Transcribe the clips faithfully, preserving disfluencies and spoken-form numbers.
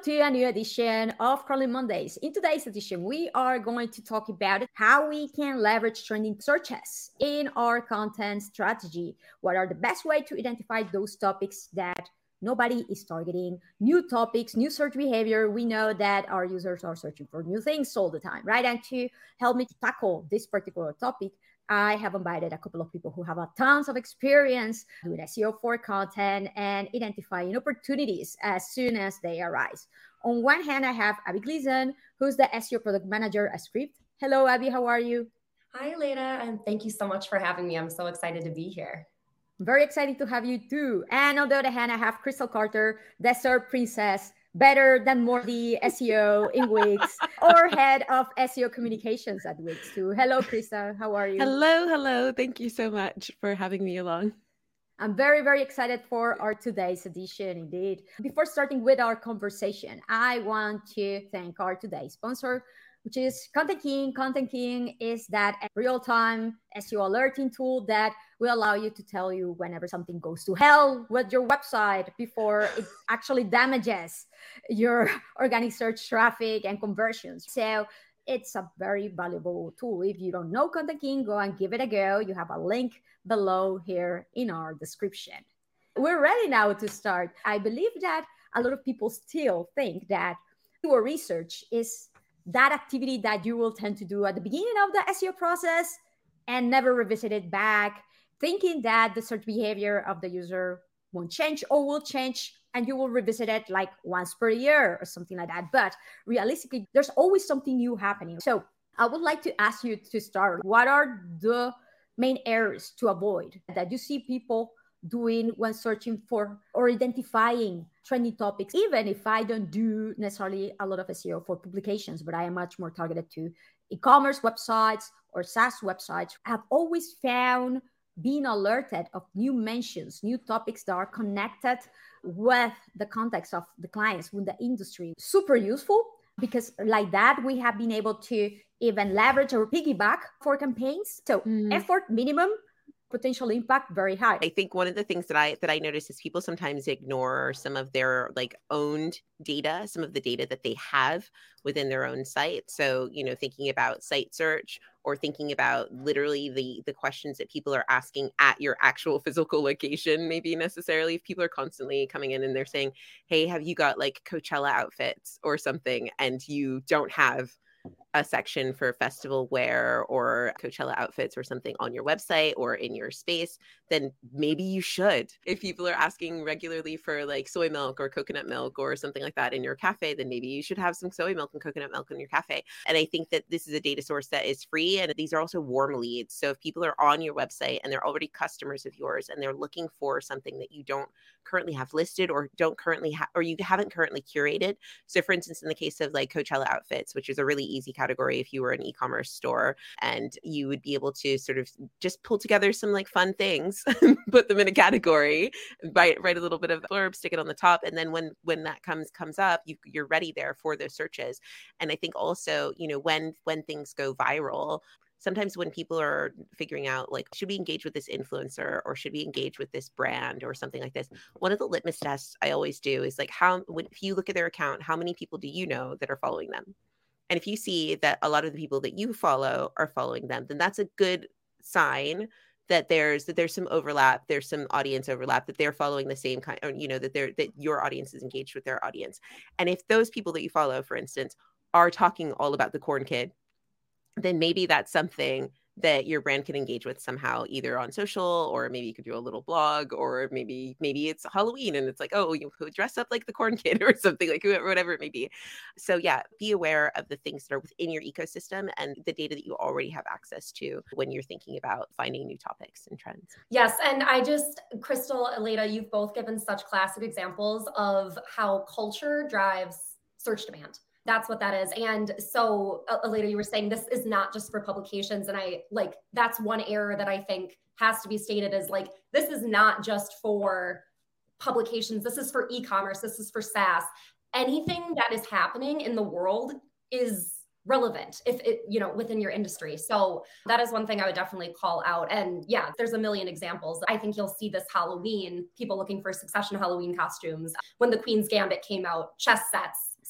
to a new edition of Crawling Mondays. In today's edition, we are going to talk about how we can leverage trending searches in our content strategy. What are the best way to identify those topics that nobody is targeting, new topics, new search behavior. We know that our users are searching for new things all the time, right? And to help me tackle this particular topic, I have invited a couple of people who have a tons of experience doing S E O for content and identifying opportunities as soon as they arise. On one hand, I have Abby Gleason, who's the S E O product manager at Script. Hello, Abby, how are you? Hi, Leda, and thank you so much for having me. I'm so excited to be here. Very excited to have you too. And on the other hand, I have Crystal Carter, Desert Princess, better than more the S E O in Wix, or head of S E O communications at Wix too. Hello, Crystal. How are you? Hello, hello. Thank you so much for having me along. I'm very, very excited for our today's edition, indeed. Before starting with our conversation, I want to thank our today's sponsor, which is Content King. Content King is that real-time S E O alerting tool that will allow you to tell you whenever something goes to hell with your website before it actually damages your organic search traffic and conversions. So it's a very valuable tool. If you don't know Content King, go and give it a go. You have a link below here in our description. We're ready now to start. I believe that a lot of people still think that your research is that activity that you will tend to do at the beginning of the S E O process and never revisit it back, thinking that the search behavior of the user won't change or will change and you will revisit it like once per year or something like that. But realistically, there's always something new happening. So I would like to ask you to start. What are the main errors to avoid that you see people doing when searching for or identifying trending topics? Even if I don't do necessarily a lot of S E O for publications, but I am much more targeted to e-commerce websites or SaaS websites, I've always found being alerted of new mentions, new topics that are connected with the context of the clients, with the industry, super useful, because like that, we have been able to even leverage or piggyback for campaigns. So mm. effort minimum, potential impact very high. I think one of the things that I that I notice is people sometimes ignore some of their like owned data, some of the data that they have within their own site. So, you know, thinking about site search or thinking about literally the the questions that people are asking at your actual physical location, maybe necessarily if people are constantly coming in and they're saying, hey, have you got like Coachella outfits or something? And you don't have a section for festival wear or Coachella outfits or something on your website or in your space, then maybe you should. If people are asking regularly for like soy milk or coconut milk or something like that in your cafe, then maybe you should have some soy milk and coconut milk in your cafe. And I think that this is a data source that is free, and these are also warm leads. So if people are on your website and they're already customers of yours and they're looking for something that you don't currently have listed or don't currently have, or you haven't currently curated. So for instance, in the case of like Coachella outfits, which is a really easy category if you were an e-commerce store, and you would be able to sort of just pull together some like fun things, put them in a category, write, write a little bit of blurb, stick it on the top. And then when, when that comes, comes up, you, you're ready there for those searches. And I think also, you know, when, when things go viral, sometimes when people are figuring out, like, should we engage with this influencer or should we engage with this brand or something like this? One of the litmus tests I always do is like, how, when, if you look at their account, how many people do you know that are following them? And if you see that a lot of the people that you follow are following them, then that's a good sign that there's that there's some overlap, there's some audience overlap, that they're following the same kind, or, you know, that they're that your audience is engaged with their audience. And if those people that you follow, for instance, are talking all about the corn kid, then maybe that's something that your brand can engage with somehow, either on social, or maybe you could do a little blog, or maybe maybe it's Halloween and it's like, oh, you dress up like the corn kid or something, like whatever it may be. So yeah, be aware of the things that are within your ecosystem and the data that you already have access to when you're thinking about finding new topics and trends. Yes, and I just, Crystal, Aleda, you've both given such classic examples of how culture drives search demand. That's what that is. And so, Aleda, you were saying this is not just for publications. And I like, that's one error that I think has to be stated is like, this is not just for publications. This is for e-commerce. This is for SaaS. Anything that is happening in the world is relevant if it, you know, within your industry. So that is one thing I would definitely call out. And yeah, there's a million examples. I think you'll see this Halloween, people looking for Succession Halloween costumes. When the Queen's Gambit came out, chess sets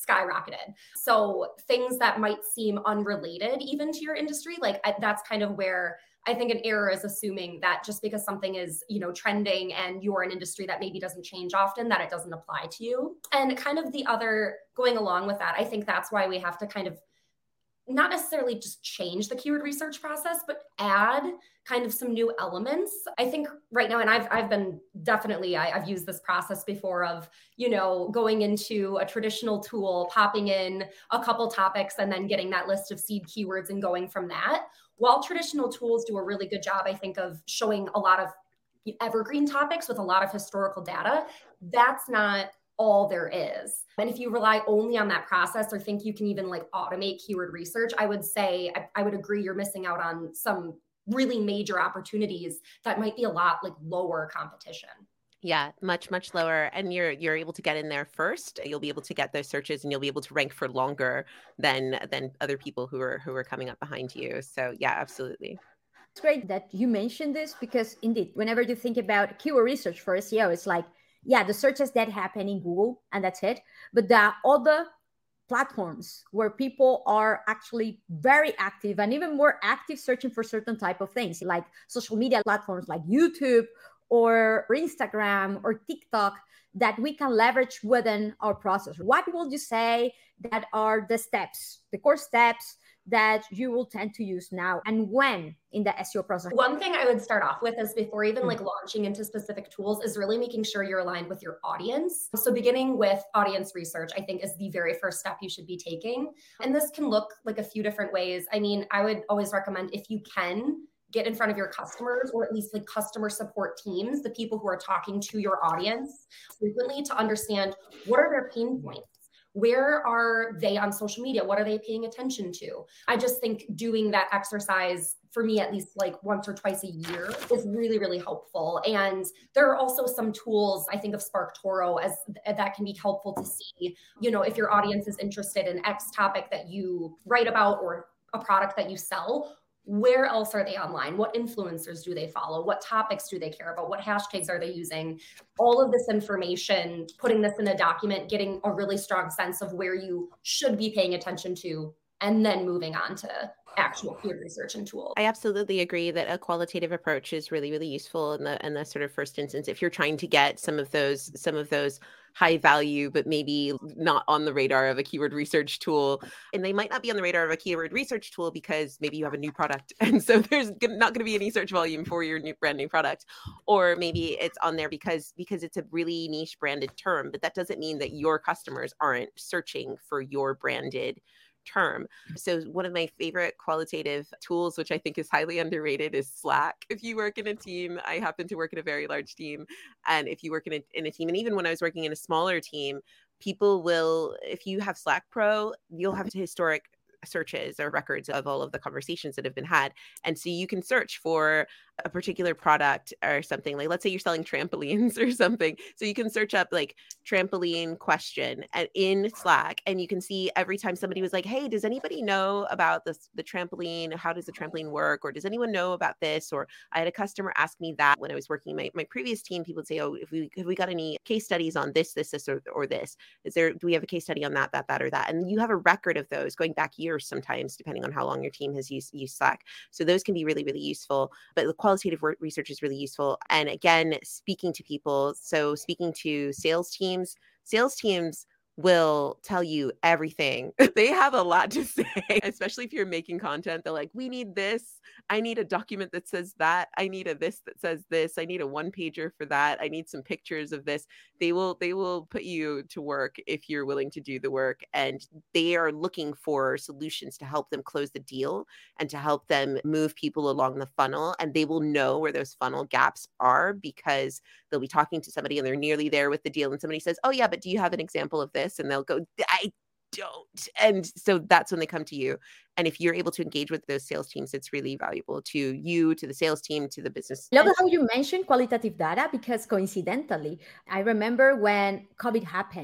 skyrocketed. So things that might seem unrelated even to your industry, like I, that's kind of where I think an error is assuming that just because something is, you know, trending and you're an industry that maybe doesn't change often, that it doesn't apply to you. And kind of the other going along with that, I think that's why we have to kind of not necessarily just change the keyword research process, but add kind of some new elements. I think right now, and I've I've been definitely, I, I've used this process before of, you know, going into a traditional tool, popping in a couple topics and then getting that list of seed keywords and going from that. While traditional tools do a really good job, I think, of showing a lot of evergreen topics with a lot of historical data, that's not all there is. And if you rely only on that process or think you can even like automate keyword research, I would say, I, I would agree you're missing out on some really major opportunities that might be a lot like lower competition. Yeah, much, much lower. And you're you're able to get in there first. You'll be able to get those searches and you'll be able to rank for longer than than other people who are who are coming up behind you. So yeah, absolutely. It's great that you mentioned this because indeed, whenever you think about keyword research for S E O, it's like, yeah, the searches that happen in Google and that's it. But there are other platforms where people are actually very active and even more active searching for certain type of things, like social media platforms like YouTube or Instagram or TikTok that we can leverage within our process. What would you say that are the steps, the core steps that you will tend to use now and when in the S E O process? One thing I would start off with is before even like launching into specific tools is really making sure you're aligned with your audience. So beginning with audience research, I think is the very first step you should be taking. And this can look like a few different ways. I mean, I would always recommend if you can get in front of your customers or at least like customer support teams, the people who are talking to your audience frequently to understand what are their pain points. Where are they on social media? What are they paying attention to? I just think doing that exercise for me, at least like once or twice a year, is really, really helpful. And there are also some tools, I think of SparkToro as that can be helpful to see, you know, if your audience is interested in X topic that you write about or a product that you sell, where else are they online? What influencers do they follow? What topics do they care about? What hashtags are they using? All of this information, putting this in a document, getting a really strong sense of where you should be paying attention to, and then moving on to actual keyword research and tools. I absolutely agree that a qualitative approach is really, really useful in the in the sort of first instance if you're trying to get some of those some of those high value, but maybe not on the radar of a keyword research tool. And they might not be on the radar of a keyword research tool because maybe you have a new product. And so there's not going to be any search volume for your new brand new product. Or maybe it's on there because, because it's a really niche branded term, but that doesn't mean that your customers aren't searching for your branded term. So one of my favorite qualitative tools, which I think is highly underrated, is Slack. If you work in a team, I happen to work in a very large team. And if you work in a, in a team, and even when I was working in a smaller team, people will, if you have Slack Pro, you'll have historic searches or records of all of the conversations that have been had. And so you can search for a particular product or something, like let's say you're selling trampolines or something. So you can search up like trampoline question and in Slack, and you can see every time somebody was like, hey, does anybody know about this, the trampoline? How does the trampoline work? Or does anyone know about this? Or I had a customer ask me that when I was working my, my previous team. People would say, oh, if we, have we got any case studies on this, this, this, or, or this? Is there, do we have a case study on that, that, that, or that? And you have a record of those going back years sometimes, depending on how long your team has used, used Slack. So those can be really, really useful. But the qualitative research is really useful. And again, speaking to people. So speaking to sales teams, sales teams will tell you everything. They have a lot to say, especially if you're making content. They're like, we need this. I need a document that says that. I need a this that says this. I need a one pager for that. I need some pictures of this. They will, they will put you to work if you're willing to do the work. And they are looking for solutions to help them close the deal and to help them move people along the funnel. And they will know where those funnel gaps are because they'll be talking to somebody and they're nearly there with the deal. And somebody says, oh yeah, but do you have an example of this? And they'll go, I don't. And so that's when they come to you. And if you're able to engage with those sales teams, it's really valuable to you, to the sales team, to the business. I love how you mentioned qualitative data because coincidentally, I remember when COVID happened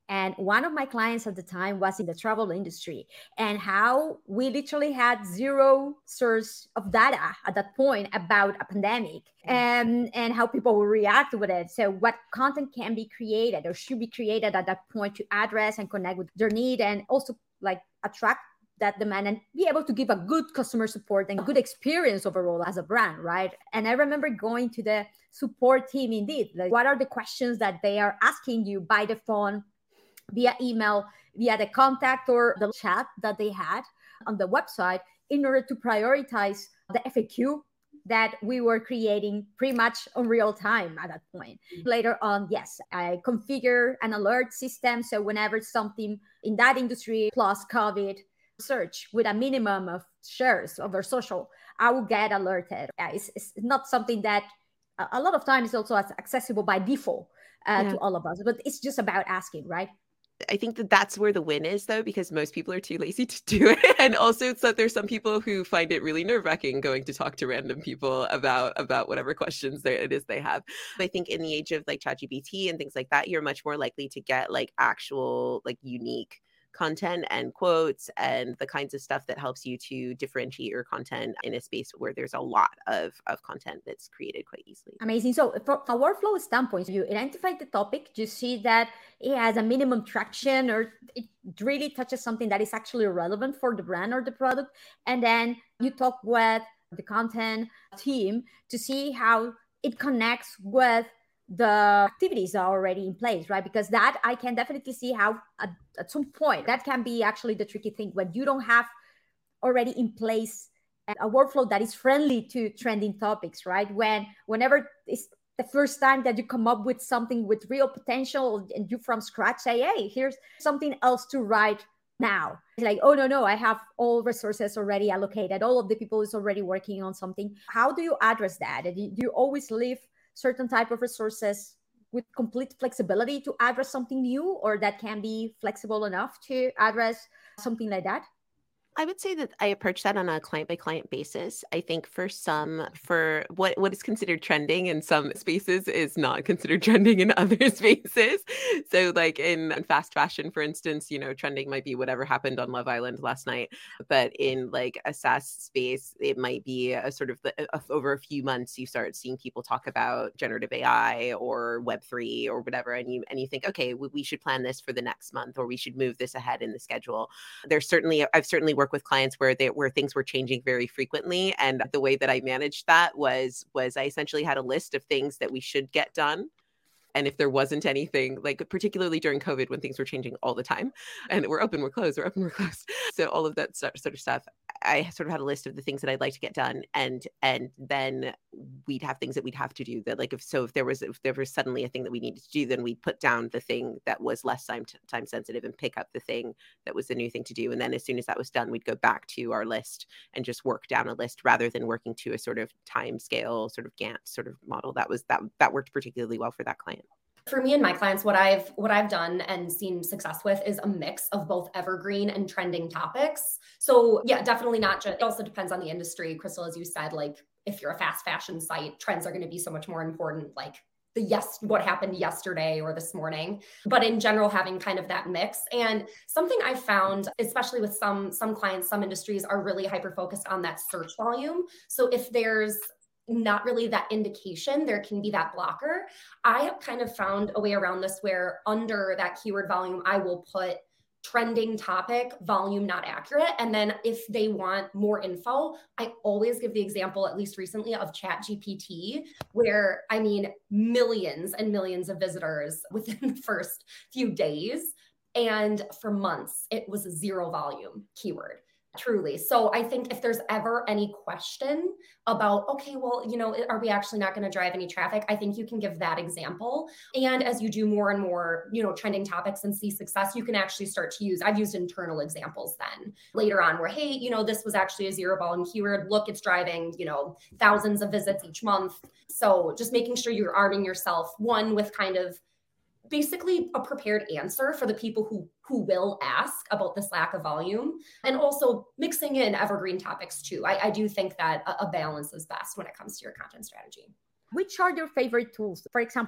And one of my clients at the time was in the travel industry, and how we literally had zero source of data at that point about a pandemic, and, and how people will react with it. So what content can be created or should be created at that point to address and connect with their need, and also like attract that demand and be able to give a good customer support and good experience overall as a brand, right? And I remember going to the support team, indeed, like what are the questions that they are asking you by the phone, via email, via the contact or the chat that they had on the website, in order to prioritize the F A Q that we were creating pretty much on real time at that point. Later on, yes, I configure an alert system. So whenever something in that industry plus COVID search with a minimum of shares over social, I will get alerted. Uh, it's, it's not something that a, a lot of times is also accessible by default uh, yeah. to all of us, but it's just about asking, right? I think that that's where the win is, though, because most people are too lazy to do it. And also it's that there's some people who find it really nerve-wracking going to talk to random people about about whatever questions there it is they have. But I think in the age of like ChatGPT and things like that, you're much more likely to get like actual like unique content and quotes and the kinds of stuff that helps you to differentiate your content in a space where there's a lot of, of content that's created quite easily. Amazing. So from a workflow standpoint, you identify the topic, you see that it has a minimum traction or it really touches something that is actually relevant for the brand or the product. And then you talk with the content team to see how it connects with the activities are already in place, right? Because that I can definitely see how at, at some point that can be actually the tricky thing when you don't have already in place a workflow that is friendly to trending topics, right? When whenever it's the first time that you come up with something with real potential and you from scratch say, hey, here's something else to write now. It's like, oh, no, no, I have all resources already allocated. All of the people is already working on something. How do you address that? Do you always leave certain type of resources with complete flexibility to address something new, or that can be flexible enough to address something like that? I would say that I approach that on a client by client basis. I think for some, for what, what is considered trending in some spaces is not considered trending in other spaces. So like in, in fast fashion, for instance, you know, trending might be whatever happened on Love Island last night. But in like a SaaS space, it might be a sort of the, a, over a few months, you start seeing people talk about generative A I or Web three or whatever. And you, and you think, okay, we, we should plan this for the next month, or we should move this ahead in the schedule. There's certainly, I've certainly worked with clients where they where things were changing very frequently, and the way that I managed that was was I essentially had a list of things that we should get done. And if there wasn't anything, like particularly during COVID when things were changing all the time and we're open, we're closed, we're open, we're closed. So all of that sort of stuff, I sort of had a list of the things that I'd like to get done. And and then we'd have things that we'd have to do that, like if so if there was if there was suddenly a thing that we needed to do, then we'd put down the thing that was less time time sensitive and pick up the thing that was the new thing to do. And then as soon as that was done, we'd go back to our list and just work down a list rather than working to a sort of time scale, sort of Gantt sort of model. That was that that worked particularly well for that client. For me and my clients, what I've what I've done and seen success with is a mix of both evergreen and trending topics. So yeah, definitely not just, it also depends on the industry. Crystal, as you said, like if you're a fast fashion site, trends are going to be so much more important, like the yes, what happened yesterday or this morning. But in general, having kind of that mix. And something I found, especially with some some clients, some industries are really hyper-focused on that search volume. So if there's not really that indication, there can be that blocker. I have kind of found a way around this where under that keyword volume, I will put trending topic, volume not accurate. And then if they want more info, I always give the example, at least recently, of ChatGPT, where I mean, millions and millions of visitors within the first few days. And for months, it was a zero volume keyword. Truly. So I think if there's ever any question about, okay, well, you know, are we actually not going to drive any traffic? I think you can give that example. And as you do more and more, you know, trending topics and see success, you can actually start to use, I've used internal examples then later on where, hey, you know, this was actually a zero volume keyword. Look, it's driving, you know, thousands of visits each month. So just making sure you're arming yourself, one, with kind of basically a prepared answer for the people who who will ask about this lack of volume, and also mixing in evergreen topics too. I, I do think that a, a balance is best when it comes to your content strategy. Which are your favorite tools? For example,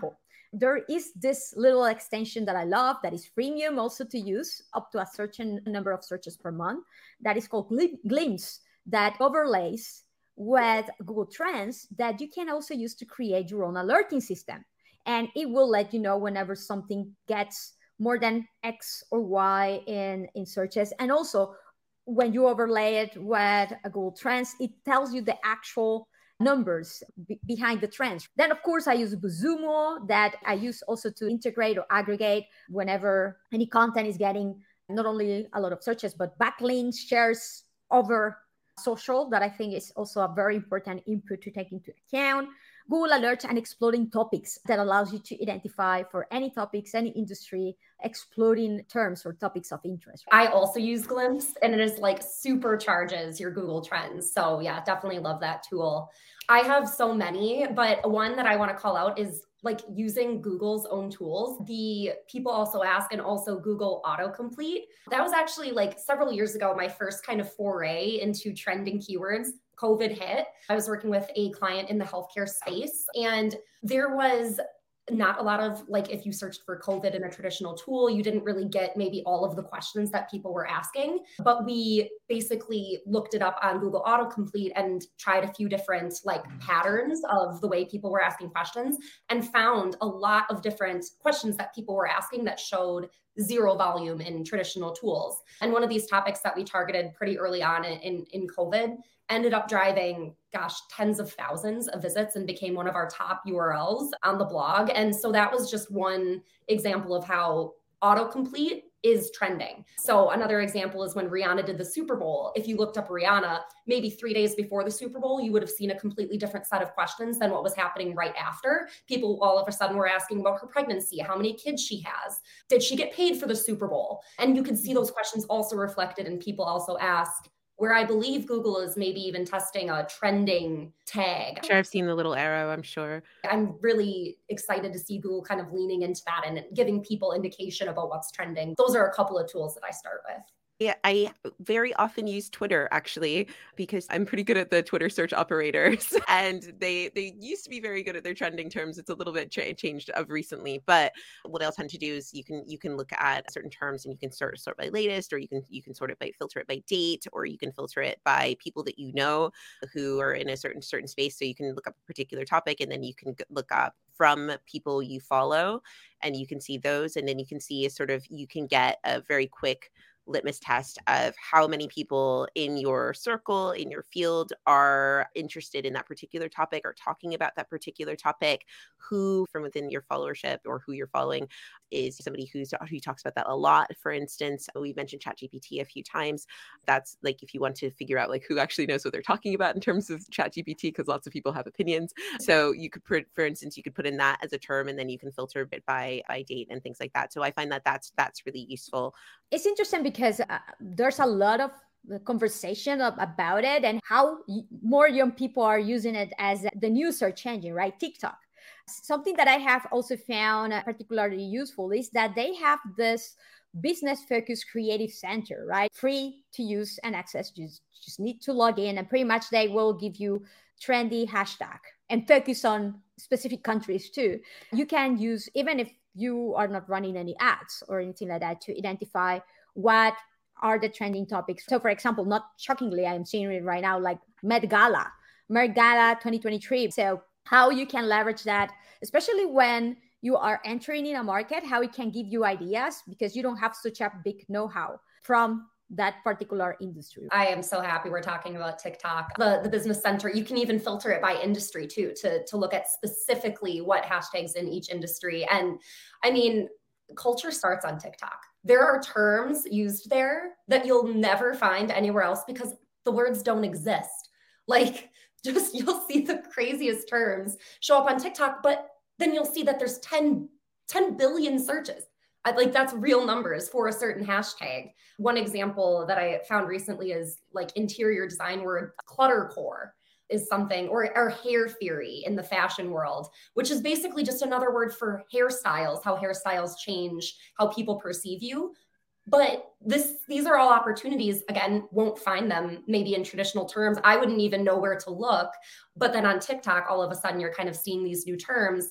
There is this little extension that I love that is freemium also to use up to a certain number of searches per month. That is called Glimpse, that overlays with Google Trends that you can also use to create your own alerting system. And it will let you know whenever something gets more than X or Y in, in searches. And also when you overlay it with a Google Trends, it tells you the actual numbers b- behind the trends. Then, of course, I use BuzzSumo that I use also to integrate or aggregate whenever any content is getting not only a lot of searches, but backlinks, shares over social, that I think is also a very important input to take into account. Google Alerts and exploding topics that allows you to identify for any topics, any industry, exploding terms or topics of interest. I also use Glimpse, and it is like supercharges your Google Trends. So yeah, definitely love that tool. I have so many, but one that I want to call out is like using Google's own tools. The people also ask, and also Google autocomplete. That was actually like several years ago, my first kind of foray into trending keywords. COVID hit. I was working with a client in the healthcare space, and there was not a lot of, like, if you searched for COVID in a traditional tool, you didn't really get maybe all of the questions that people were asking. But we basically looked it up on Google autocomplete and tried a few different like patterns of the way people were asking questions, and found a lot of different questions that people were asking that showed zero volume in traditional tools. And one of these topics that we targeted pretty early on in, in, in COVID ended up driving, gosh, tens of thousands of visits and became one of our top U R Ls on the blog. And so that was just one example of how autocomplete is trending. So another example is when Rihanna did the Super Bowl. If you looked up Rihanna, maybe three days before the Super Bowl, you would have seen a completely different set of questions than what was happening right after. People all of a sudden were asking about her pregnancy, how many kids she has, did she get paid for the Super Bowl? And you can see those questions also reflected, and people also ask, where I believe Google is maybe even testing a trending tag. Sure, I've seen the little arrow, I'm sure. I'm really excited to see Google kind of leaning into that and giving people indication about what's trending. Those are a couple of tools that I start with. Yeah, I very often use Twitter, actually, because I'm pretty good at the Twitter search operators. And they they used to be very good at their trending terms. It's a little bit cha- changed of recently. But what I'll tend to do is you can you can look at certain terms and you can sort sort by latest, or you can you can sort it by filter it by date, or you can filter it by people that you know who are in a certain certain space. So you can look up a particular topic, and then you can look up from people you follow, and you can see those, and then you can see a sort of you can get a very quick litmus test of how many people in your circle, in your field, are interested in that particular topic or talking about that particular topic, who from within your followership or who you're following is somebody who's who talks about that a lot. For instance, we've mentioned ChatGPT a few times. That's like if you want to figure out like who actually knows what they're talking about in terms of ChatGPT, because lots of people have opinions. So you could put, for instance, you could put in that as a term, and then you can filter it by by date and things like that. So I find that that's that's really useful. It's interesting because uh, there's a lot of conversation of, about it, and how y- more young people are using it as the new search engine, right? TikTok. Something that I have also found particularly useful is that they have this business focused creative center, right? Free to use and access. You just, just need to log in, and pretty much they will give you trendy hashtag and focus on specific countries too. You can use, even if you are not running any ads or anything like that, to identify what are the trending topics. So for example, not shockingly, I'm seeing it right now, like Met Gala, Met Gala twenty twenty-three. So how you can leverage that, especially when you are entering in a market, how it can give you ideas because you don't have such a big know-how from that particular industry. I am so happy we're talking about TikTok. The, the business center, you can even filter it by industry too, to, to look at specifically what hashtags in each industry. And I mean, culture starts on TikTok. There are terms used there that you'll never find anywhere else because the words don't exist. Like, just you'll see the craziest terms show up on TikTok, but then you'll see that there's ten, ten billion searches. I, like that's real numbers for a certain hashtag. One example that I found recently is like interior design word cluttercore is something, or, or hair theory in the fashion world, which is basically just another word for hairstyles, how hairstyles change how people perceive you. But this, these are all opportunities, again, won't find them maybe in traditional terms. I wouldn't even know where to look. But then on TikTok, all of a sudden, you're kind of seeing these new terms.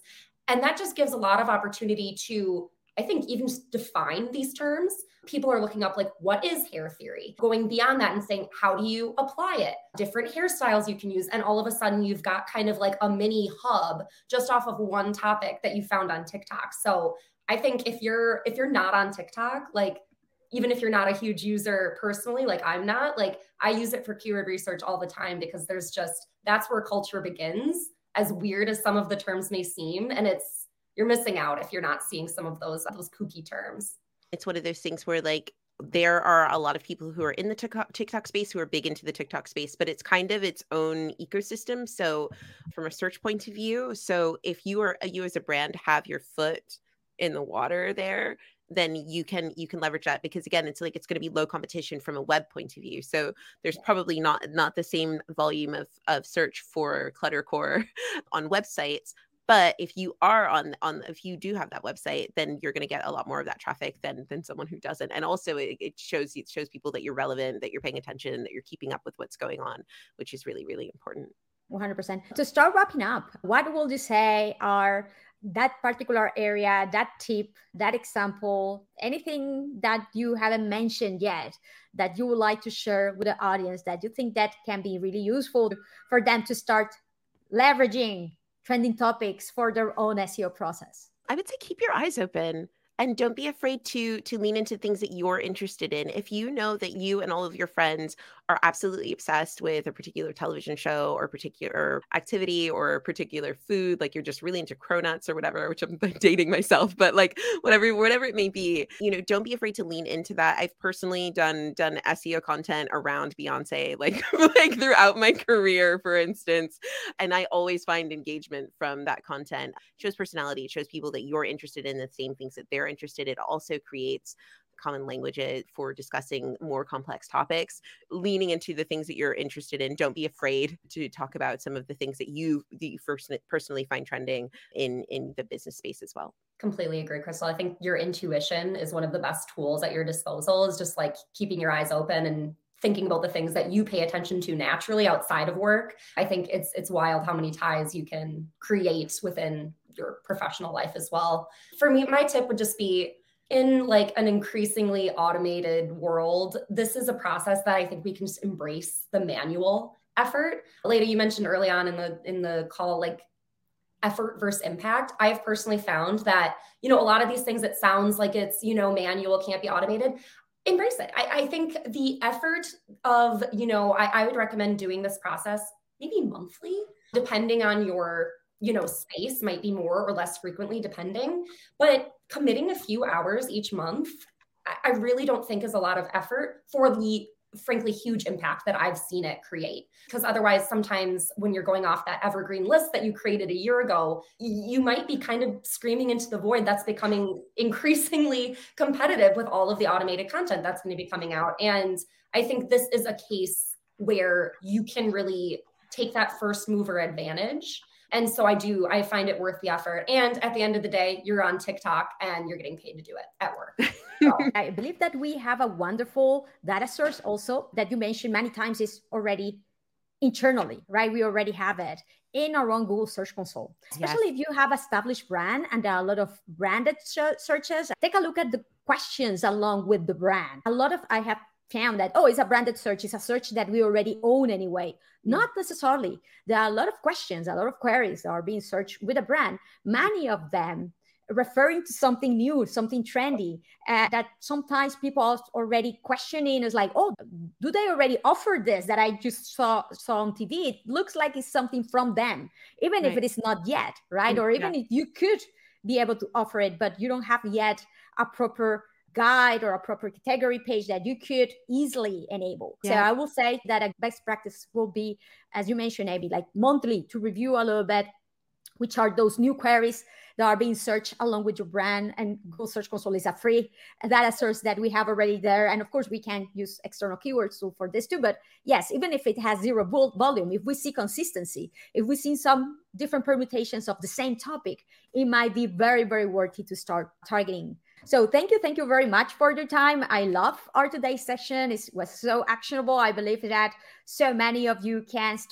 And that just gives a lot of opportunity to, I think, even just define these terms. People are looking up like, what is hair theory? Going beyond that and saying, how do you apply it? Different hairstyles you can use. And all of a sudden you've got kind of like a mini hub just off of one topic that you found on TikTok. So I think if you're, if you're not on TikTok, like, even if you're not a huge user personally, like I'm not, like I use it for keyword research all the time, because there's just, that's where culture begins, as weird as some of the terms may seem. And it's, you're missing out if you're not seeing some of those, those kooky terms. It's one of those things where like, there are a lot of people who are in the TikTok, TikTok space who are big into the TikTok space, but it's kind of its own ecosystem. So from a search point of view, so if you are, you as a brand have your foot in the water there, then you can you can leverage that, because again, it's like it's going to be low competition from a web point of view. So there's probably not not the same volume of of search for cluttercore on websites. But if you are on on if you do have that website, then you're going to get a lot more of that traffic than than someone who doesn't. And also it, it shows it shows people that you're relevant, that you're paying attention, that you're keeping up with what's going on, which is really, really important. one hundred percent. To start wrapping up, what would you say are that particular area, that tip, that example, anything that you haven't mentioned yet that you would like to share with the audience that you think that can be really useful for them to start leveraging trending topics for their own S E O process? I would say keep your eyes open. And don't be afraid to to lean into things that you're interested in. If you know that you and all of your friends are absolutely obsessed with a particular television show or particular activity or a particular food, like you're just really into cronuts or whatever, which I'm dating myself, but like whatever whatever it may be, you know, don't be afraid to lean into that. I've personally done done S E O content around Beyonce, like like throughout my career, for instance, and I always find engagement from that content. It shows personality. It shows people that you're interested in the same things that they're interested. It also creates common languages for discussing more complex topics, leaning into the things that you're interested in. Don't be afraid to talk about some of the things that you, that you first personally find trending in, in the business space as well. Completely agree, Crystal. I think your intuition is one of the best tools at your disposal, is just like keeping your eyes open and thinking about the things that you pay attention to naturally outside of work. I think it's it's wild how many ties you can create within your professional life as well. For me, my tip would just be, in like an increasingly automated world, this is a process that I think we can just embrace the manual effort. Aleyda, you mentioned early on in the in the call, like effort versus impact. I've personally found that, you know, a lot of these things, it sounds like it's, you know, manual, can't be automated. Embrace it. I, I think the effort of, you know, I, I would recommend doing this process maybe monthly, depending on your, you know, space, might be more or less frequently depending, but committing a few hours each month, I, I really don't think is a lot of effort for the frankly huge impact that I've seen it create. Because otherwise, sometimes when you're going off that evergreen list that you created a year ago, you might be kind of screaming into the void that's becoming increasingly competitive with all of the automated content that's going to be coming out. And I think this is a case where you can really take that first mover advantage. And so I do, I find it worth the effort. And at the end of the day, you're on TikTok and you're getting paid to do it at work. So. I believe that we have a wonderful data source also that you mentioned many times is already internally, right? We already have it in our own Google Search Console. Especially yes. if you have established brand and there are a lot of branded searches, take a look at the questions along with the brand. A lot of, I have found that, oh, it's a branded search. It's a search that we already own anyway. Mm-hmm. Not necessarily. There are a lot of questions, a lot of queries that are being searched with a brand. Many of them referring to something new, something trendy, uh, that sometimes people are already questioning is like, oh, do they already offer this that I just saw, saw on T V? It looks like it's something from them, even right. if it is not yet, right? Mm-hmm. Or even yeah. if you could be able to offer it, but you don't have yet a proper guide or a proper category page that you could easily enable. Yeah. So I will say that a best practice will be, as you mentioned, Abby, like monthly to review a little bit, which are those new queries that are being searched along with your brand. And Google Search Console is a free data source that we have already there. And of course, we can use external keywords for this too. But yes, even if it has zero volume, if we see consistency, if we see some different permutations of the same topic, it might be very, very worthy to start targeting. So thank you. Thank you very much for your time. I love our today's session. It was so actionable. I believe that so many of you can start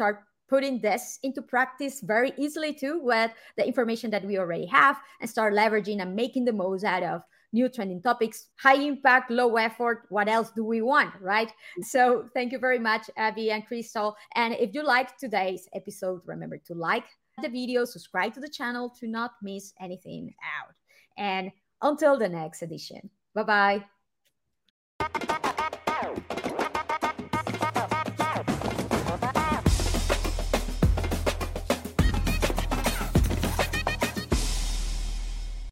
putting this into practice very easily too with the information that we already have and start leveraging and making the most out of new trending topics, high impact, low effort. What else do we want, right? So thank you very much, Abby and Crystal. And if you liked today's episode, remember to like the video, subscribe to the channel to not miss anything out. And until the next edition, bye-bye.